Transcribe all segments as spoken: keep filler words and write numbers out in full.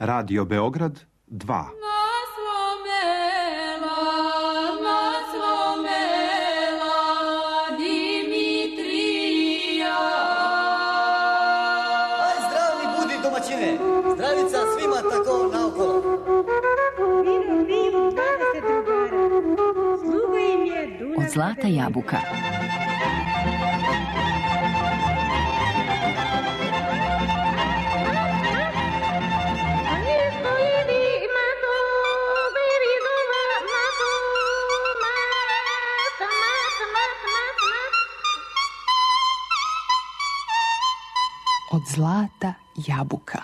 Radio Beograd dva. Zdravica svima tako naokolo. Vivo, vivo, dada se drugara. Sluga im je Dunav. Od Zlata jabuka. Od Zlata jabuka.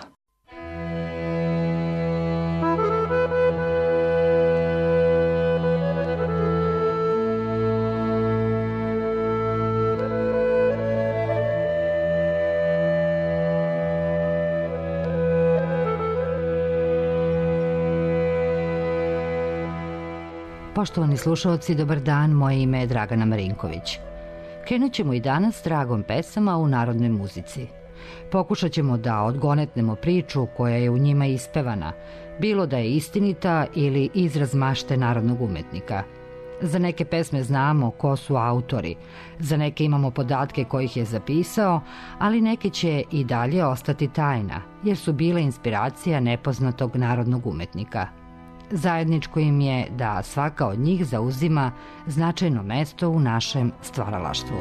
Poštovani slušalci, dobar dan, moje ime je Dragana Marinković. Krenut ćemo i danas s tragom pesama u narodnoj muzici. Pokušat ćemo da odgonetnemo priču koja je u njima ispevana, bilo da je istinita ili izraz mašte narodnog umetnika. Za neke pesme znamo ko su autori, za neke imamo podatke kojih je zapisao, ali neke će i dalje ostati tajna, jer su bile inspiracija nepoznatog narodnog umetnika. Zajedničko im je da svaka od njih zauzima značajno mesto u našem stvaralaštvu.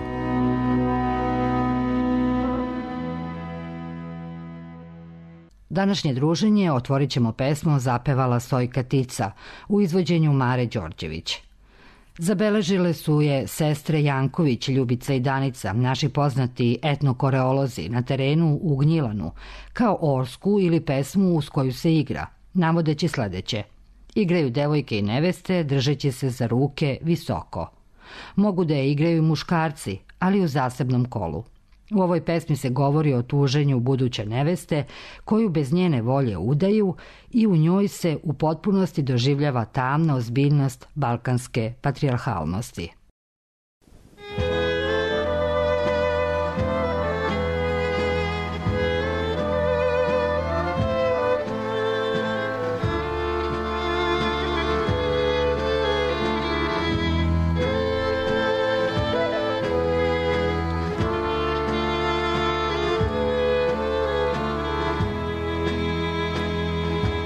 Današnje druženje otvorit ćemo pesmom Zapevala Sojka Tica u izvođenju Mare Đorđević. Zabeležile su je sestre Janković, Ljubica i Danica, naši poznati etnokoreolozi na terenu u Gnjilanu, kao orsku ili pesmu uz koju se igra, navodeći sledeće. Igraju devojke i neveste držeći se za ruke visoko. Mogu da je igraju muškarci, ali u zasebnom kolu. U ovoj pesmi se govori o tuženju buduće neveste koju bez njene volje udaju i u njoj se u potpunosti doživljava tamna ozbiljnost balkanske patrijarhalnosti.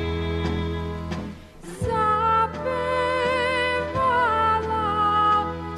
Zapevala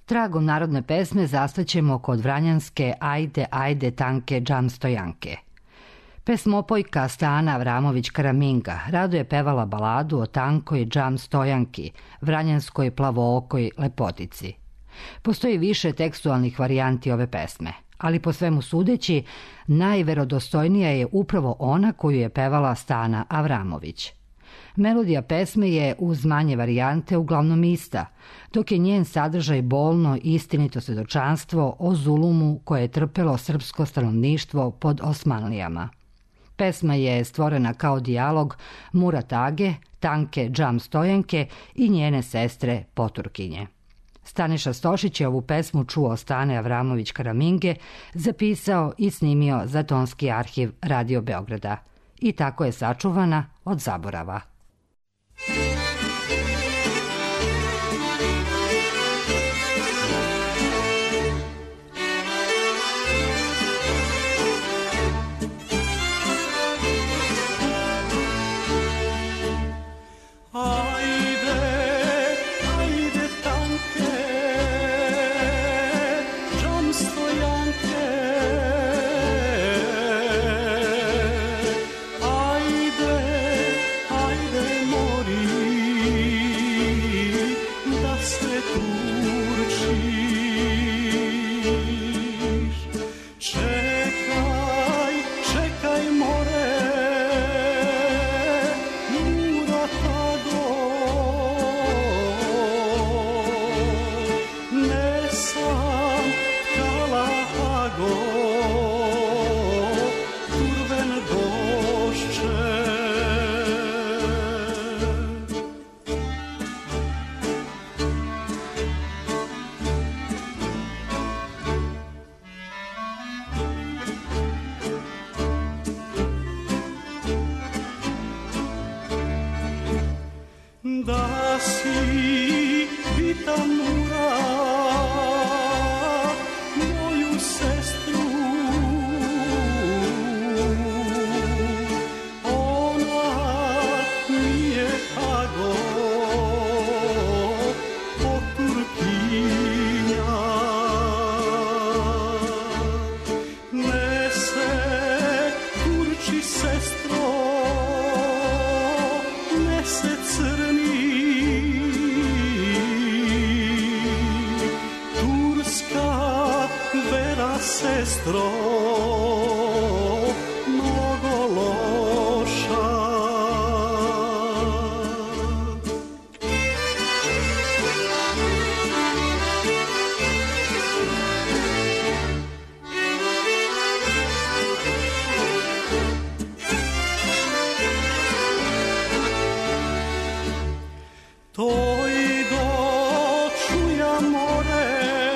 Tragom narodne pesme zastaćemo kod vranjanske Ajde, ajde tanke džam stojanke. Pesmopojka Stana Avramović Karaminga rado je pevala baladu o tankoj džam stojanki, vranjanskoj plavookoj lepotici. Postoji više tekstualnih varijanti ove pesme, ali po svemu sudeći, najverodostojnija je upravo ona koju je pevala Stana Avramović. Melodija pesme je uz manje varijante uglavnom ista, dok je njen sadržaj bolno i istinito svedočanstvo o zulumu koje je trpelo srpsko stanovništvo pod Osmanlijama. Pesma je stvorena kao dijalog Murat Age, tanke džam stojanke i njene sestre Poturkinje. Staniša Stošić je ovu pesmu čuo Stane Avramović Karaminge, zapisao i snimio za tonski arhiv Radio Beograda. I tako je sačuvana od zaborava. Da si pitam Mura, moju sestru, ona nije Hago, Poturkinja. Ne se kurči sestro, ne se crni, sestro, mnogo loša. To i dočuja more,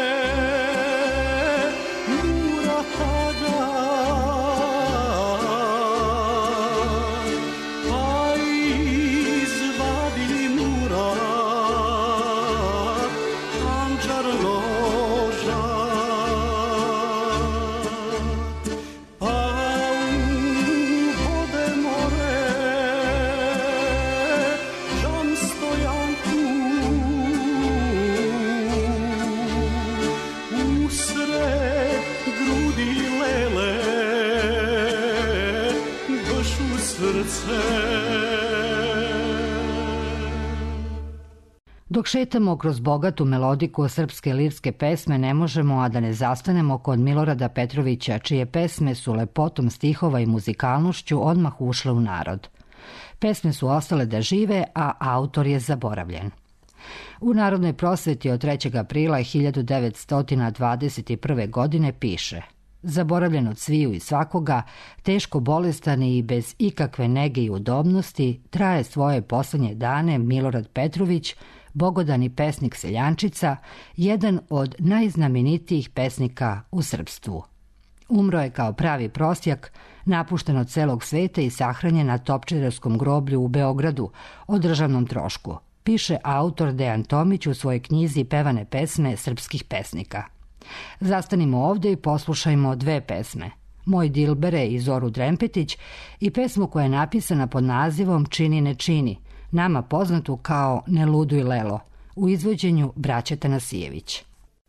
Dok šetamo kroz bogatu melodiku srpske lirske pesme, ne možemo a da ne zastanemo kod Milorada Petrovića, čije pesme su lepotom stihova i muzikalnošću odmah ušle u narod. Pesme su ostale da žive, a autor je zaboravljen. U Narodnoj prosveti od trećeg aprila hiljadu devetsto dvadeset prve. godine piše: zaboravljen od sviju i svakoga, teško bolestan i bez ikakve nege i udobnosti, traje svoje poslednje dane Milorad Petrović, bogodani pesnik seljančica, jedan od najznamenitijih pesnika u srpstvu. Umro je kao pravi prostjak, napušten od celog sveta i sahranjen na Topčiderskom groblju u Beogradu o državnom trošku, piše autor Dejan Tomić u svojoj knjizi Pevane pesme srpskih pesnika. Zastanimo ovde i poslušajmo dve pesme: Moj Dilbere i Zoru Drempetić i pesmu koja je napisana pod nazivom Čini ne čini, nama poznatu kao Ne luduj Lelo, u izvođenju braće Tanasijević.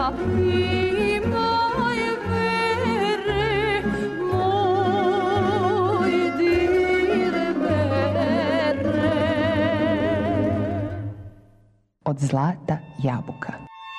imaj vere, moj dirbere. Od zlata jabuka.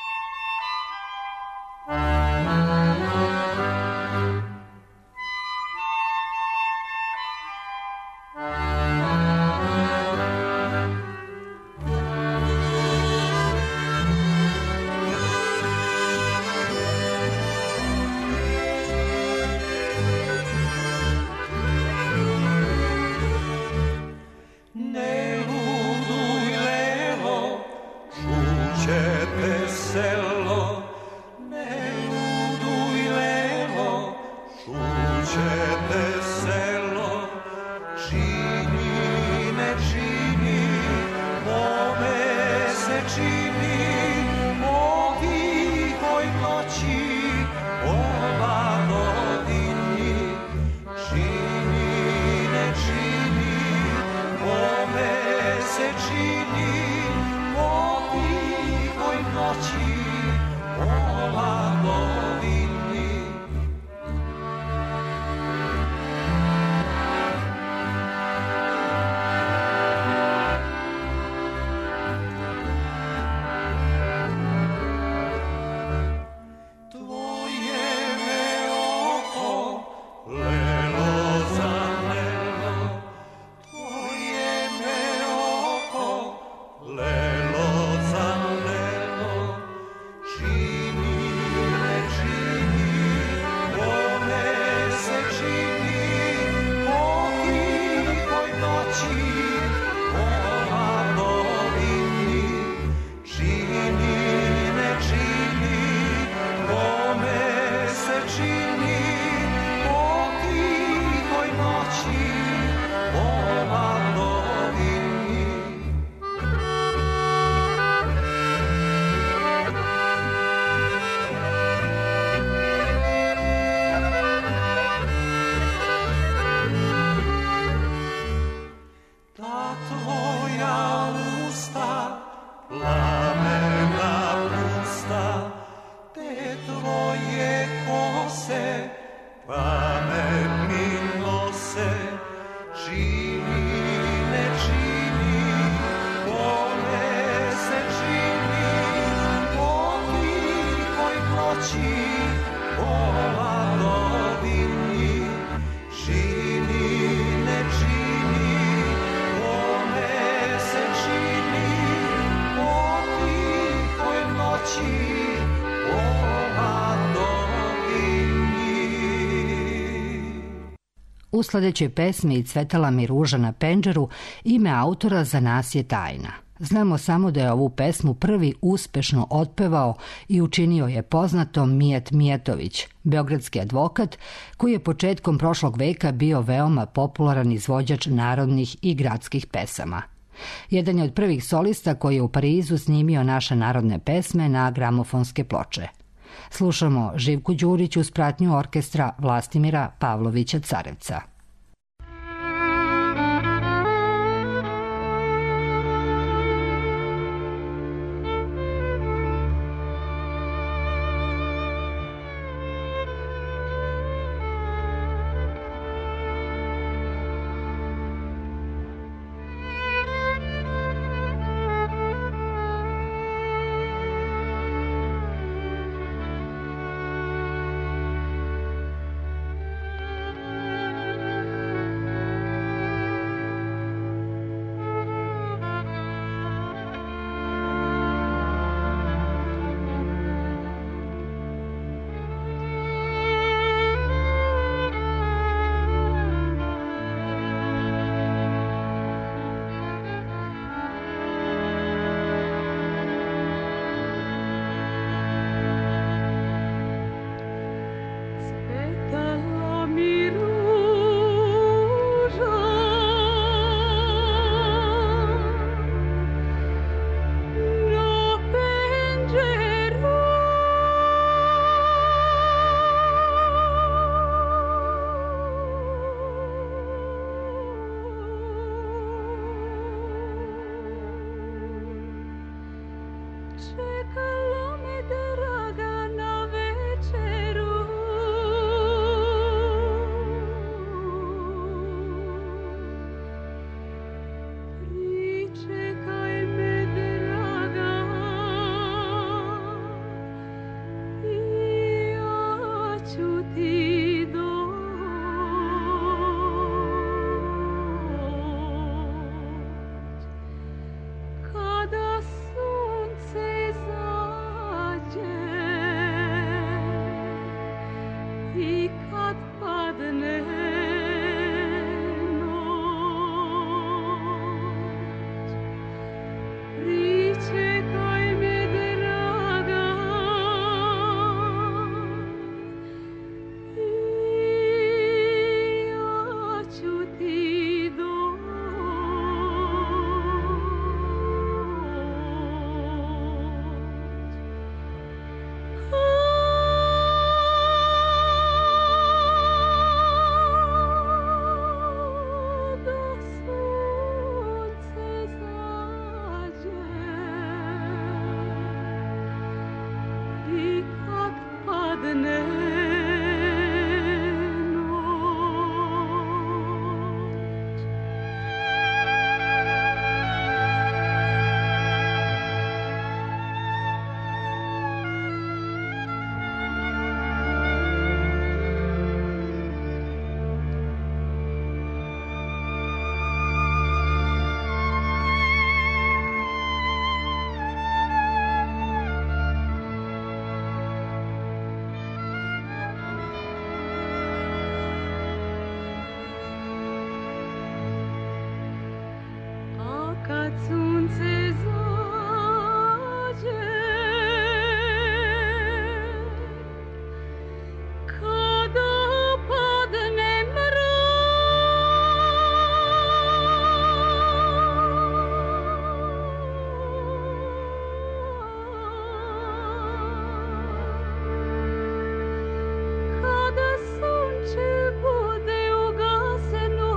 U sledećoj pesmi Cvetala mi ruža na pendžeru ime autora za nas je tajna. Znamo samo da je ovu pesmu prvi uspešno otpevao i učinio je poznatom Mijat Mijatović, beogradski advokat koji je početkom prošlog veka bio veoma popularan izvođač narodnih i gradskih pesama. Jedan je od prvih solista koji je u Parizu snimio naše narodne pesme na gramofonske ploče. Slušamo Živku Đurić uz pratnju orkestra Vlastimira Pavlovića Carevca. Thank you. padne kad sunce zađe, kada padne mrak, kada sunce bude ugaseno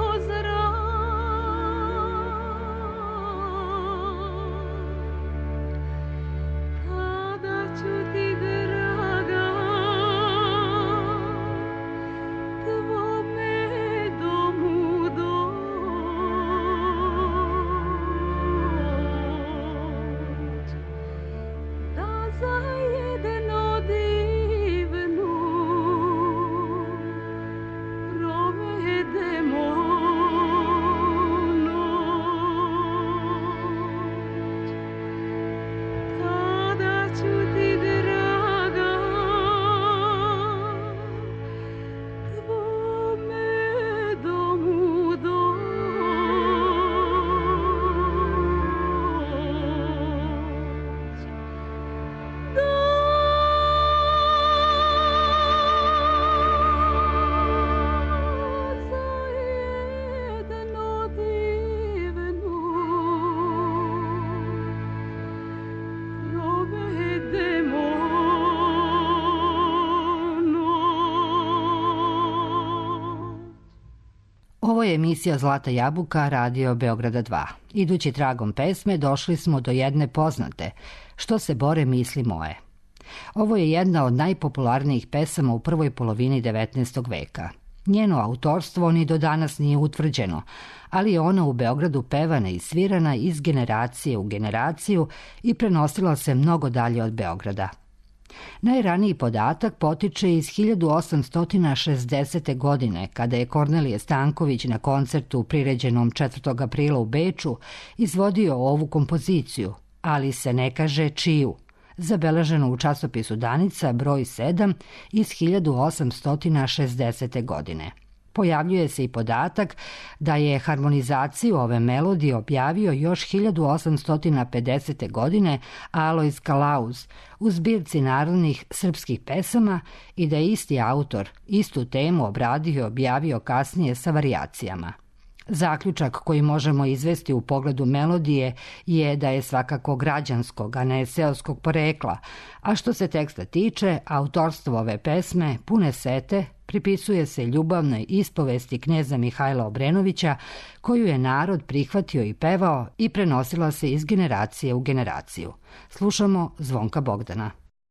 Ovo je emisija Zlata jabuka, radio Beograda dva. Idući tragom pesme došli smo do jedne poznate, Što se bore misli moje. Ovo je jedna od najpopularnijih pesama u prvoj polovini devetnaestog veka. Njeno autorstvo ni do danas nije utvrđeno, ali je ona u Beogradu pevana i svirana iz generacije u generaciju i prenosila se mnogo dalje od Beograda. Najraniji podatak potiče iz hiljadu osamsto šezdesete. godine, kada je Kornelije Stanković na koncertu priređenom četvrtog aprila u Beču izvodio ovu kompoziciju, ali se ne kaže čiju, zabeleženo u časopisu Danica broj sedam iz hiljadu osamsto šezdesete. godine. Pojavljuje se i podatak da je harmonizaciju ove melodije objavio još hiljadu osamsto pedesete. godine Alojz Kalauz u zbirci narodnih srpskih pesama i da je isti autor istu temu obradio i objavio kasnije sa varijacijama. Zaključak koji možemo izvesti u pogledu melodije je da je svakako građanskog, a ne seoskog porekla, a što se teksta tiče, autorstvo ove pesme, Pune sete, pripisuje se ljubavnoj ispovesti kneza Mihajla Obrenovića, koju je narod prihvatio i pevao i prenosila se iz generacije u generaciju. Slušamo Zvonka Bogdana.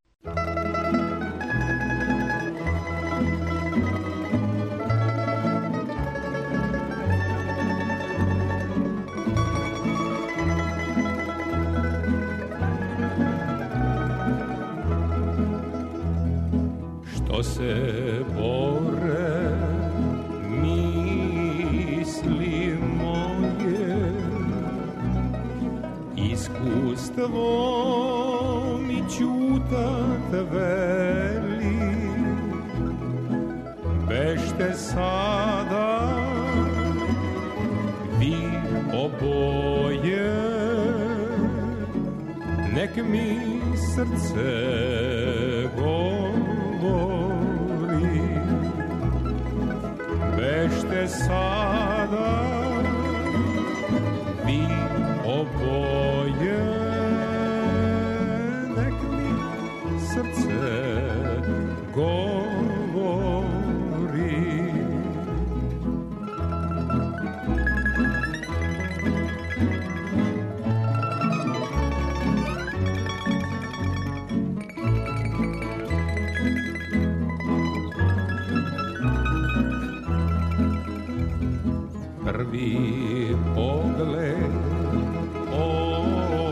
Što se bore misli moje, iskustvo mi ćutat veli, bešte sada vi oboje, nek mi srce govori, bešte sada vi oboje, nek mi srce govori. prvi pogled, o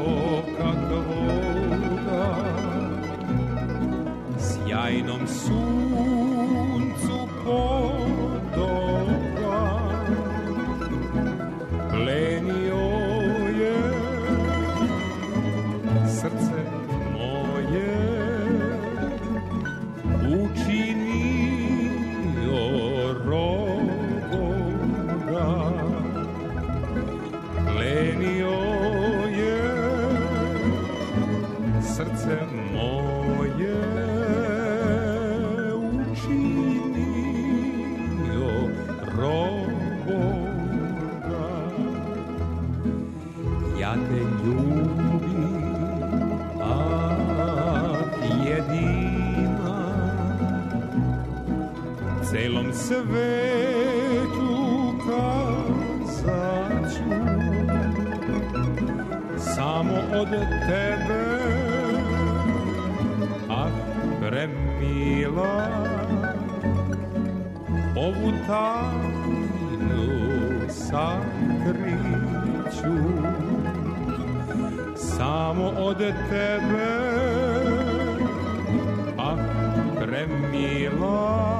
kakvoga, sjajnom suncu podoba, plenio je srce moje, učinio roboga, plenio je srce moje, učinio roboga. Ja te ljubim, a jedina, celom svetu kazaću, samo od tebe, ah, premila, ovu tajnu sakriću, samo od tebe, ah, premila,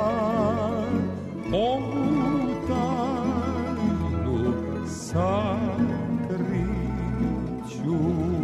ovu tajnu sakriću.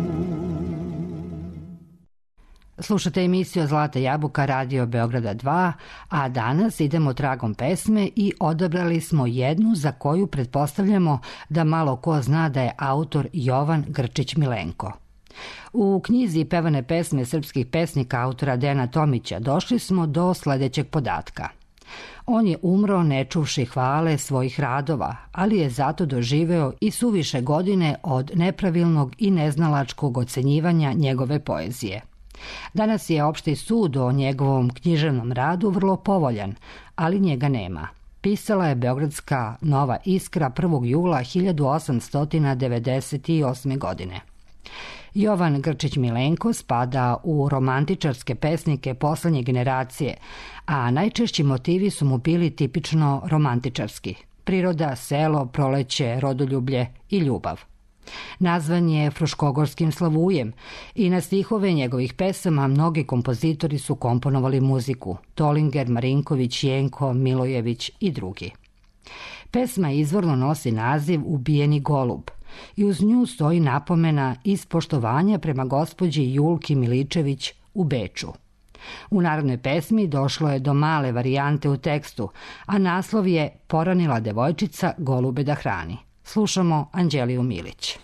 Slušate emisiju Zlata jabuka Radio Beograda dva, a danas idemo tragom pesme i odabrali smo jednu za koju pretpostavljamo da malo ko zna da je autor Jovan Grčić Milenko. U knjizi Pevane pesme srpskih pesnika autora Dejana Tomića došli smo do sledećeg podatka. On je umro ne čuvši hvale svojih radova, ali je zato doživeo i suviše godine od nepravilnog i neznalačkog ocenjivanja njegove poezije. Danas je opšti sud o njegovom književnom radu vrlo povoljan, ali njega nema. Pisala je beogradska Nova Iskra prvog jula hiljadu osamsto devedeset osme. godine. Jovan Grčić Milenko spada u romantičarske pesnike poslednje generacije, a najčešći motivi su mu bili tipično romantičarski. Priroda, selo, proleće, rodoljublje i ljubav. Nazvan je Fruškogorskim slavujem i na stihove njegovih pesama mnogi kompozitori su komponovali muziku: Tolinger, Marinković, Jenko, Milojević i drugi. Pesma izvorno nosi naziv Ubijeni golub i uz nju stoji napomena iz poštovanja prema gospođi Julki Miličević u Beču. U narodnoj pesmi došlo je do male varijante u tekstu, a naslov je Poranila devojčica golube da hrani. Slušamo Anđeliju Milić.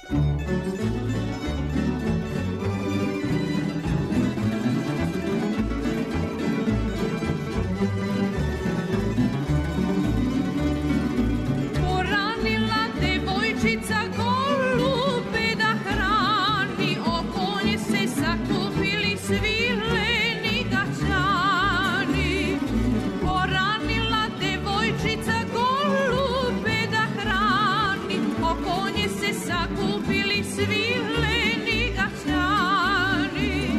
Poranila devojčica golube da hrani, oko nje se sakupili svi leni gaćani. Poranila devojčica golube da hrani, oko nje se sakupili svi leni gaćani.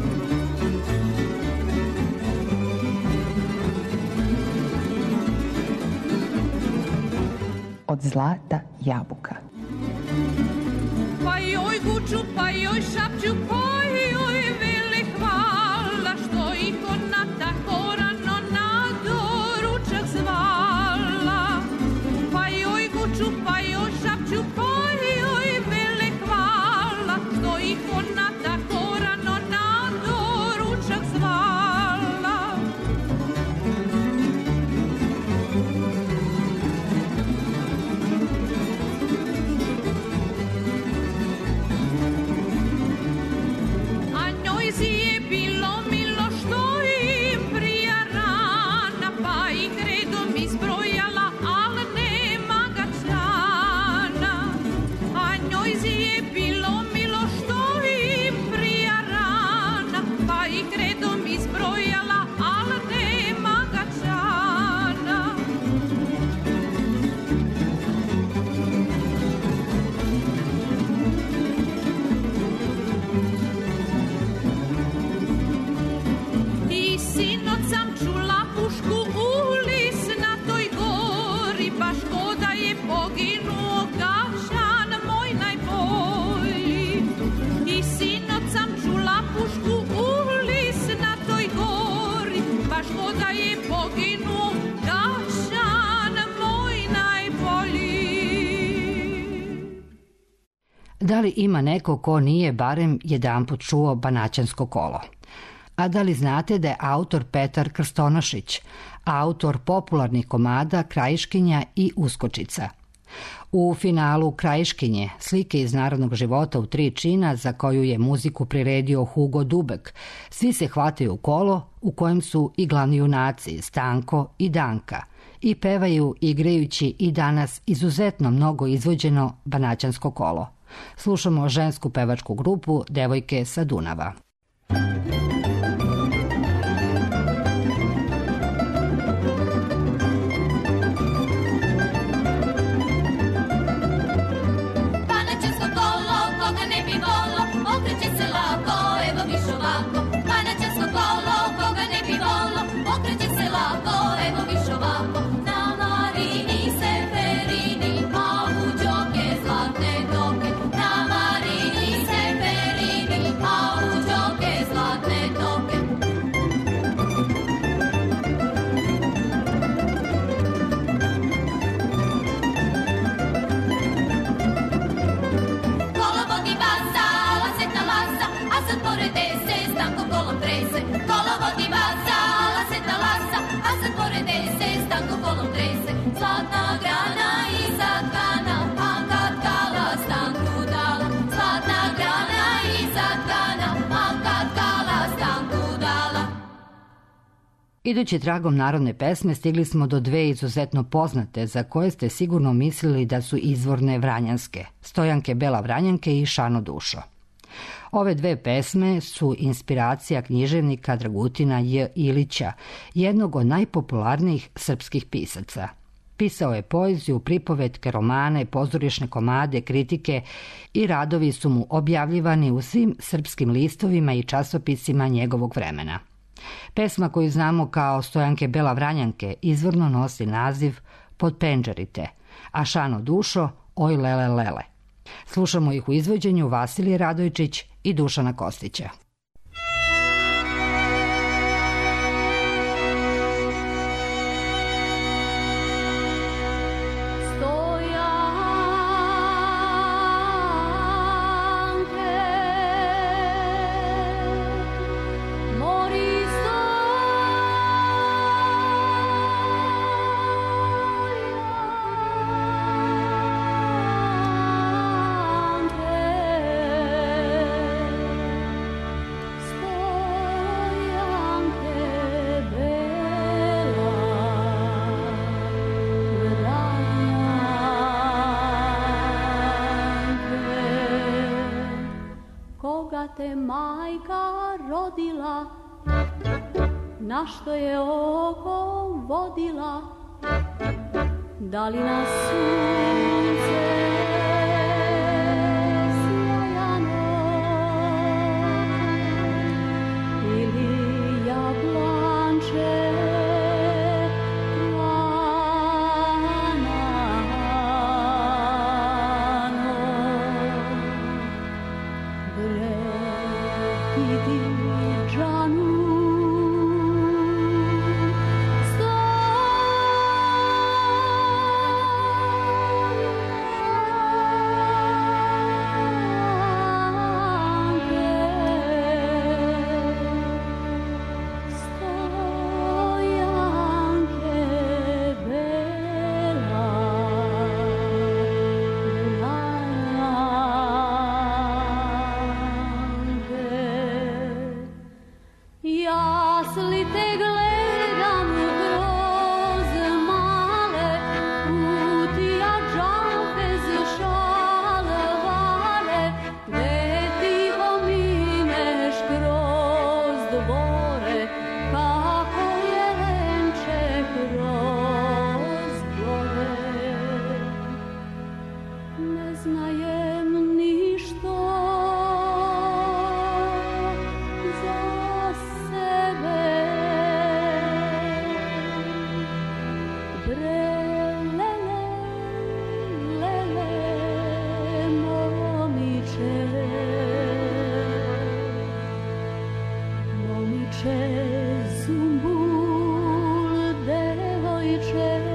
Od zlata jabuka. Pa joj guču, pa joj šapću, pa joj vele hvala, što ih ona tako rano na doručak zvala. Pa joj guču, pa joj šapću, pa joj vele hvala, što ih ona tako rano na doručak zvala. Da li ima neko ko nije barem jedanput čuo Banaćansko kolo? A da li znate da je autor Petar Krstonošić, autor popularnih komada Krajiškinja i Uskočica? U finalu Krajiškinje, slike iz narodnog života u tri čina, za koju je muziku priredio Hugo Dubek, svi se hvataju u kolo u kojem su i glavni junaci Stanko i Danka i pevaju igrajući i danas izuzetno mnogo izvođeno Banaćansko kolo. Slušamo žensku pevačku grupu Devojke sa Dunava. Idući tragom narodne pesme stigli smo do dve izuzetno poznate za koje ste sigurno mislili da su izvorne vranjanske, Stojanke Bela Vranjanke i Šano Dušo. Ove dve pesme su inspiracija književnika Dragutina J. Ilića, jednog od najpopularnijih srpskih pisaca. Pisao je poeziju, pripovetke, romane, pozorišne komade, kritike i radovi su mu objavljivani u svim srpskim listovima i časopisima njegovog vremena. Pesma koju znamo kao Stojanke Bela Vranjanke izvorno nosi naziv Pod penđerite, a Šano Dušo Oj lele lele. Slušamo ih u izvođenju Vasilije Radojčić i Dušana Kostića. Te majka rodila, na što je oko vodila, da li na sunce sjajano ili jablanče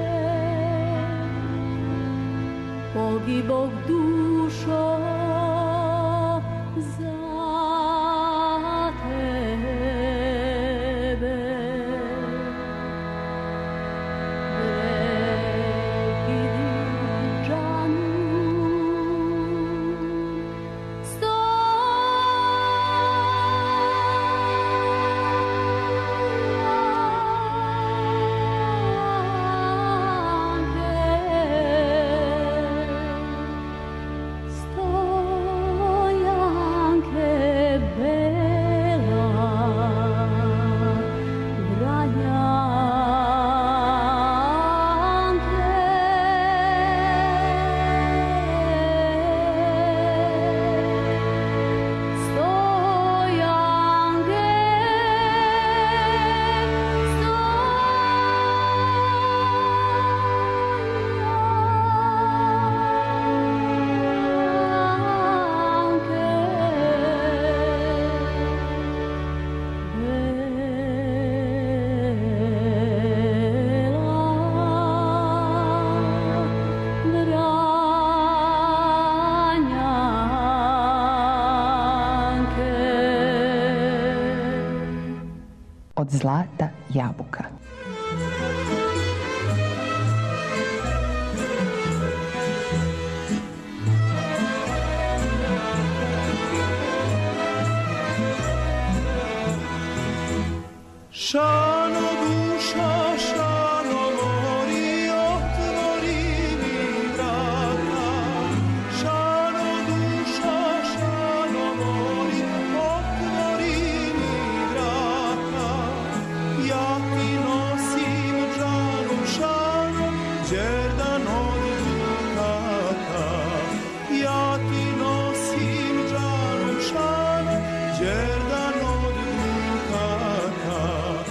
Pogibog dušo od zlata jabuka. Šano duša, šano mori, otvori mi vrata. Šano duša, šano mori, otvori mi vrata. Ja ti nosim džanu šano, đerdan od dukata. Ja ti nosim džanu šano, đerdan od dukata.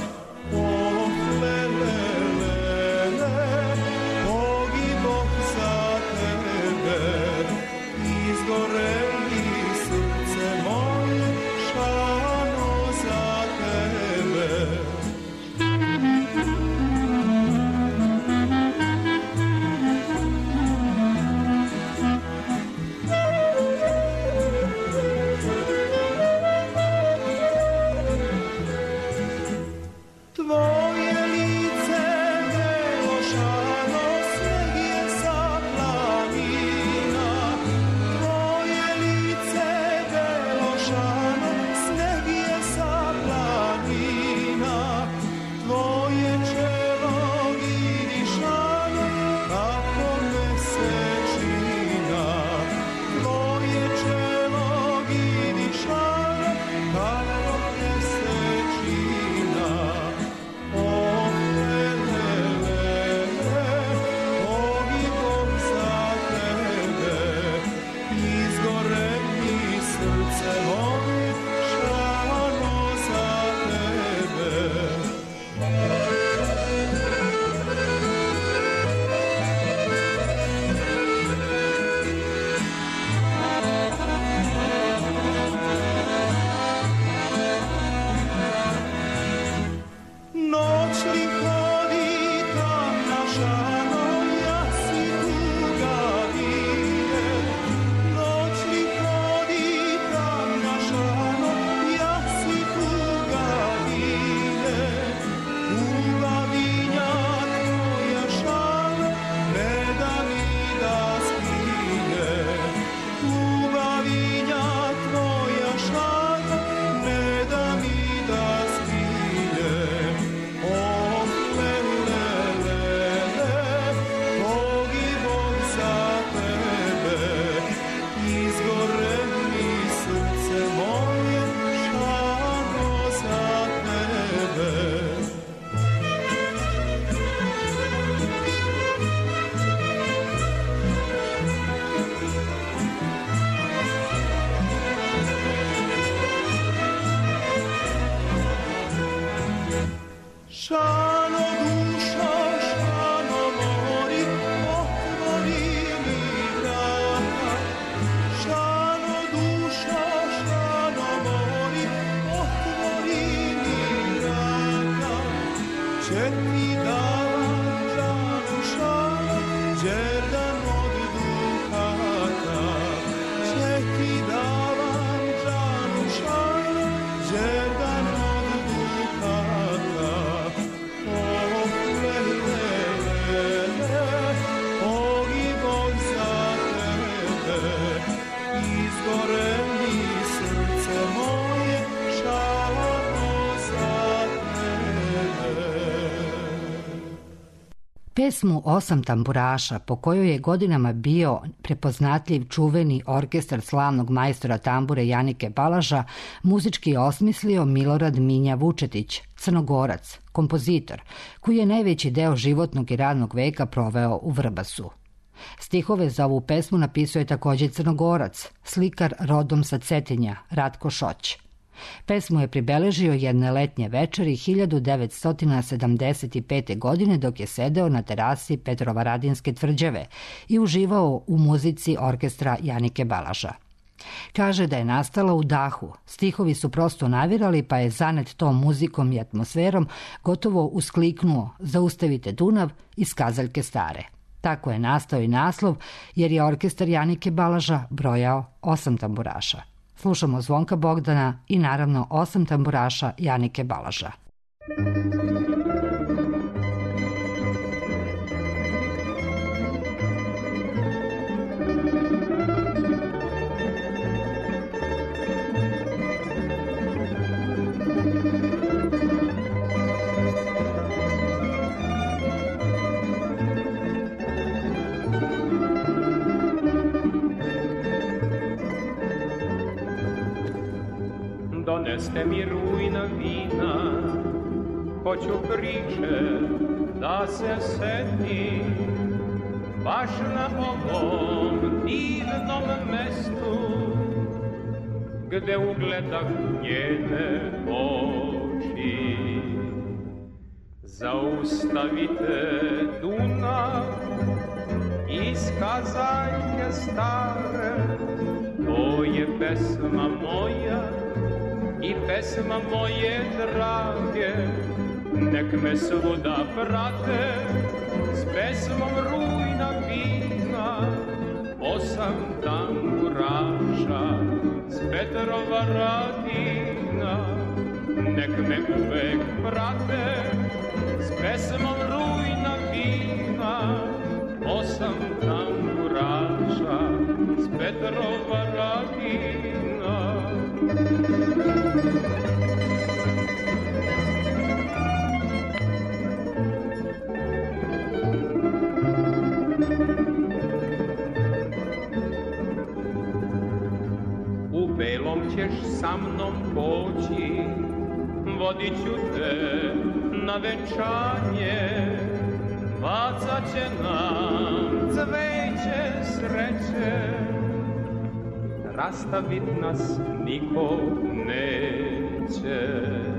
Pesmu Osam tamburaša, po kojoj je godinama bio prepoznatljiv čuveni orkestar slavnog majstora tambure Janike Balaža, muzički je osmislio Milorad Minja Vučetić, Crnogorac, kompozitor, koji je najveći deo životnog i radnog veka proveo u Vrbasu. Stihove za ovu pesmu napisao je također Crnogorac, slikar rodom sa Cetinja, Ratko Šoć. Pesmu je pribeležio jedne letnje večeri hiljadu devetsto sedamdeset pete. godine dok je sedeo na terasi Petrovaradinske tvrđave i uživao u muzici orkestra Janike Balaža. Kaže da je nastala u dahu, stihovi su prosto navirali pa je zanet tom muzikom i atmosferom gotovo uskliknuo Zaustavite Dunav iz Kazaljke stare. Tako je nastao i naslov jer je orkestar Janike Balaža brojao osam tamburaša. Slušamo Zvonka Bogdana i naravno osam tamburaša Janike Balaža. Doneste mi rujna vina, hoću priče da se setim, baš na ovom divnom mestu, gde ugledah njene oči. Zaustavite Dunav iz kazaljke stare, to je pesma moja i pesma moje drage, nek me svuda prate s pesmom rujna vina. Osam tamburaša s Petrova Radina, nek me uvek prate s pesmom rujna vina. Osam tamburaša s Petrova Radina. U belom ćeš sa mnom poći, vodit ću te na venčanje, bacat će nam cveće sreće, rastavit nas niko neće.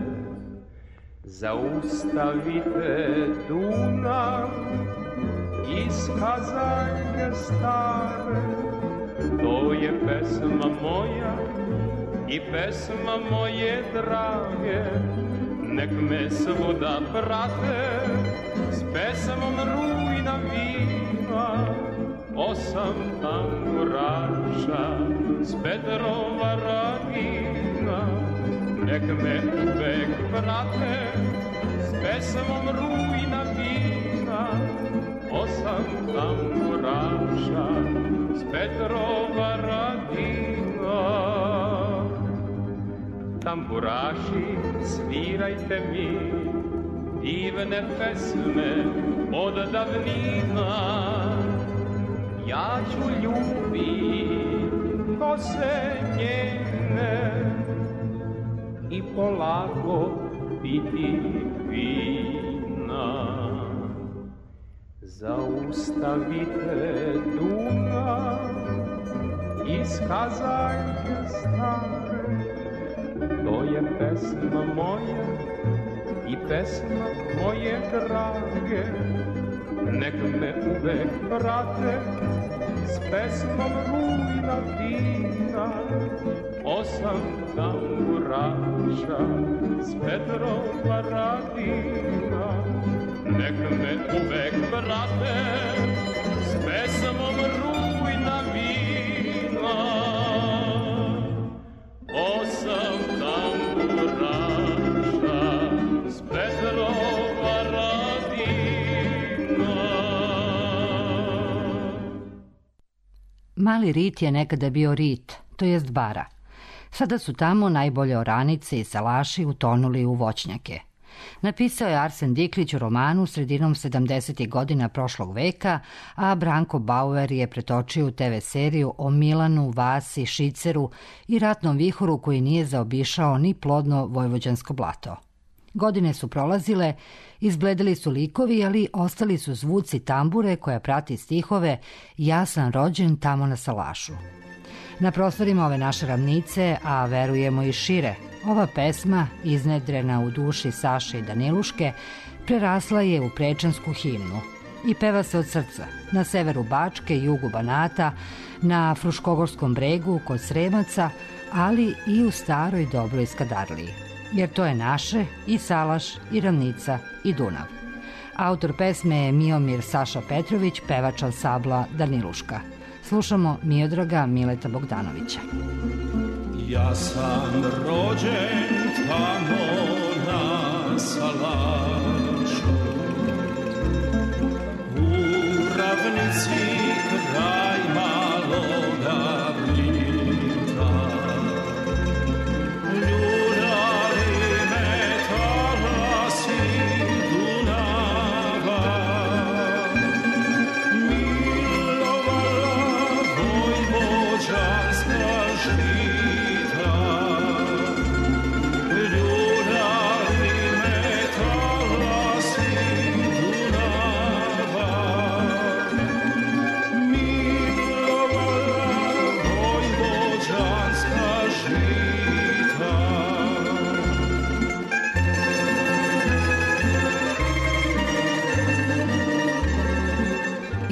Zaustavite Dunav iz kazaljke stare, to je pesma moja i pesma moje drage, nek me svuda prate s pesmom rujna vina. Osam tamburaša s Petrova Radina, nek me uvek prate s pesmom rujna vina. Osam tamburaša s Petrova Radina. Tamburaši, svirajte mi divne pesme od davnina. Ja ću ljubit kose njene i polako piti vina. Zaustavite Dunav iz kazaljke stare, to je pesma moja i pesma moje drage, nek me uvek prate s pesmom rujna vina. Osam tamburaša s Petrova Radina, nek me uvek prate s pesmom rujna vina. Osam tamburaša s Petrova Radina. Mali Rit je nekada bio Rit, to jest bara. Sada su tamo najbolje oranice i salaši utonuli u voćnjake. Napisao je Arsen Diklić u romanu sredinom sedamdesetih godina prošlog veka, a Branko Bauer je pretočio u te ve seriju o Milanu, Vasi, Šiceru i ratnom vihoru koji nije zaobišao ni plodno vojvođansko blato. Godine su prolazile, izbledeli su likovi, ali ostali su zvuci tambure koja prati stihove Ja sam rođen tamo na salašu. Na prostorima ove naše ravnice, a verujemo i šire, ova pesma, iznedrena u duši Saše i Daniluške, prerasla je u prečansku himnu i peva se od srca, na severu Bačke, jugu Banata, na Fruškogorskom bregu, kod Sremaca, ali i u staroj dobroj Skadarliji. Jer to je naše i Salaš, i Ravnica, i Dunav. Autor pesme je Miomir Saša Petrović, pevač ansambla Daniluška. Slušamo Miodraga Mileta Bogdanovića. Ja sam rođen tamo na Salašu,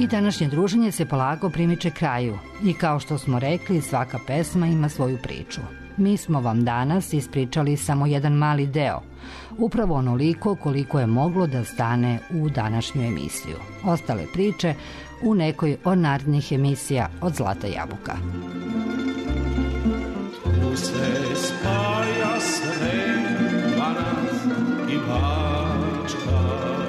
I današnje druženje se polako primiče kraju i kao što smo rekli, svaka pesma ima svoju priču. Mi smo vam danas ispričali samo jedan mali deo, upravo onoliko koliko je moglo da stane u današnju emisiju. Ostale priče u nekoj od narednih emisija od Zlata jabuka. Tu se spaja Srem, Banat i Bačka.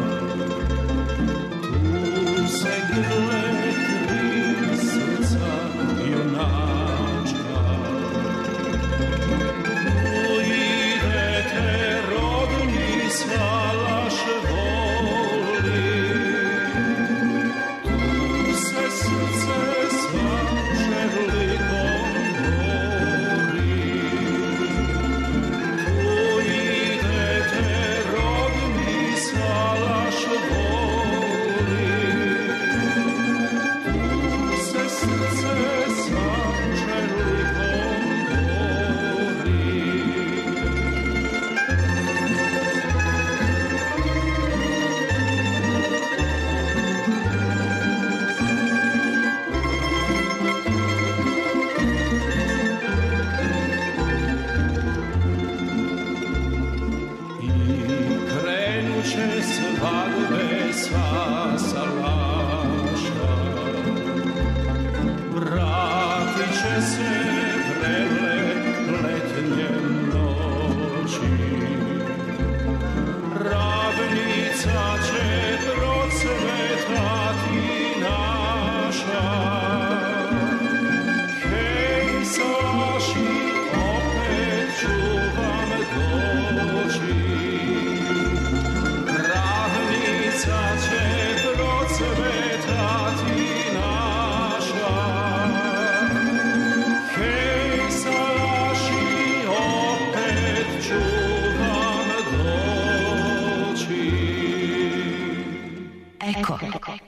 Tu se grle tri srca junačka. Tu idete rodni Salaš voli. Tu se srce sa žerlikom bori. Tu idete rodni Salaš voli. Tu se srce sa žerlikom bori. I krenuće svadbe sa Salaša. Vratit će se vrele letnje noći. Ravnica će procvetati naša. Hej, Salaši, opet ću vam doći. Ravnica će procvetati naša. Hej, Salaši, opet ću vam doći. Eko.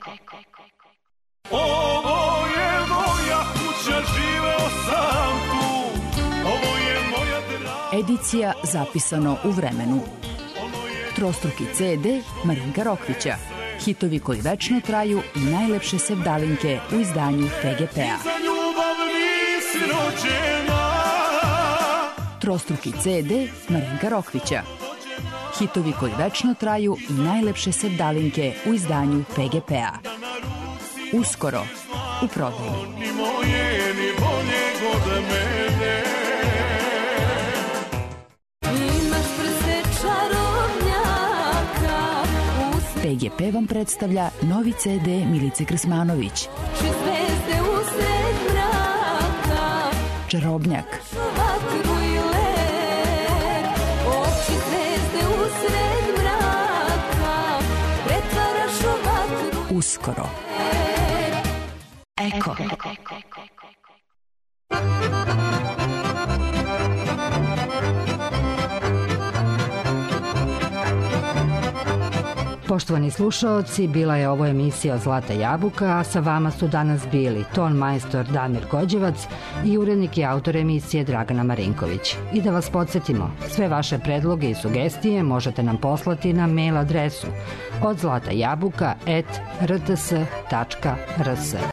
Ovo je moja kuća, živeo sam tu. Ovo je moja draga. Edicija Zapisano u vremenu. Trostruki ce de Marinka Rokvića. Hitovi koji večno traju i najlepše sevdalinke u izdanju te ge pe-a. Za ljubav nisi rođena. Trostruki ce de Marinka Rokvića. Hitovi koji večno traju i najlepše sevdalinke u izdanju te ge pe-a. Uskoro u prodaju. Ni moje, ni bolje god mene. Imaš prse čarobnjaka, te ge pe vam predstavlja novi ce de Milice Krsmanović. uši zvezde usred mraka, Čarobnjak. vatru i led, oči zvezde usred mraka, pretvaraš u vatru. Uskoro. Eko. Poštovani slušaoci, bila je ovo emisija od Zlata jabuka, a sa vama su danas bili ton majstor Damir Gođevac i urednik i autor emisije Dragana Marinković. I da vas podsjetimo, sve vaše predloge i sugestije možete nam poslati na mail adresu od zlatajabuka at r t s tačka r s.